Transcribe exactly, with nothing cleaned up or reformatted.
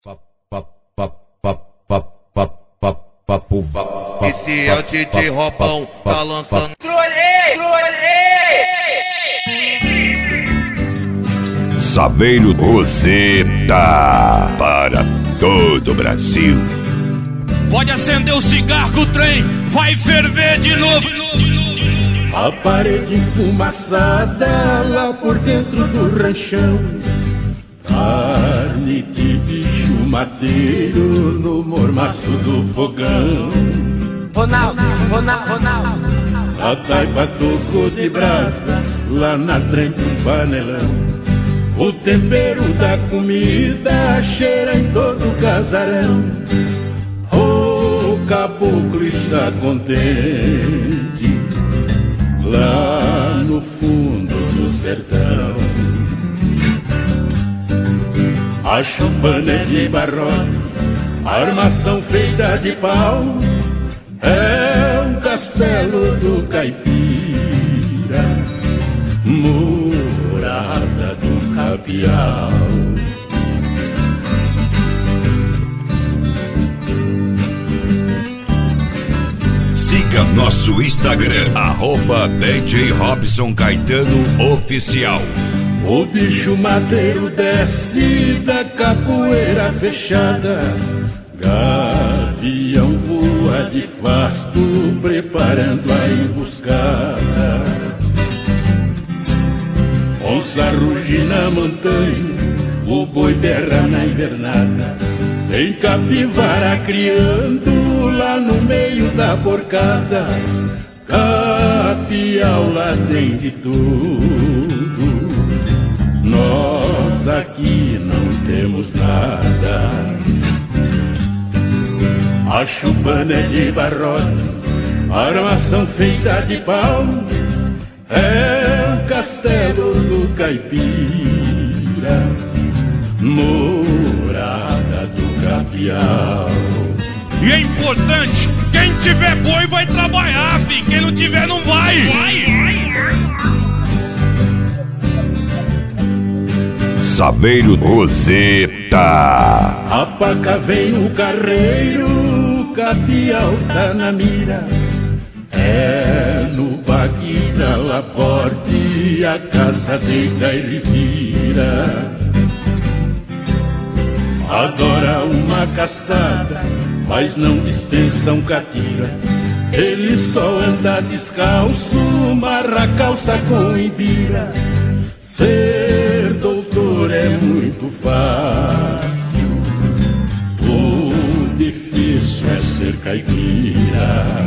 Esse é o D J Robão, tá lançando. Trolei, trolei! Saveiro Roseta para todo o Brasil. Pode acender o cigarro que o trem vai ferver de novo. A parede enfumaçada lá por dentro do ranchão. Carne de bicho mateiro no mormaço do fogão. Ronaldo, Ronaldo, Ronaldo. A taipa tocou de brasa lá na trem do panelão. O tempero da comida cheira em todo o casarão. O caboclo está contente lá no fundo do sertão. A chupana é de barrote, a armação feita de pau, é um castelo do caipira, morada do capial. Siga nosso Instagram, arroba D J Robson Caetano Oficial. O bicho mateiro desce da capoeira fechada. Gavião voa de fasto, preparando a emboscada. Onça ruge na montanha, o boi berra na invernada. Tem capivara criando lá no meio da porcada. Capial lá tem de tudo, nós aqui não temos nada. A chupana é de barrote, a armação feita de pau, é o castelo do caipira, morada do capial. E é importante, quem tiver boi vai trabalhar, filho. Quem não tiver não vai. Vai, vai. Saveiro Roseta. A paca vem o carreiro, o capial tá na mira. É no baque da Laporte, a caça deita e revira. Adora uma caçada, mas não dispensa um catira. Ele só anda descalço, marra calça com imbira. Ser doutor é muito fácil, o difícil é ser caipira.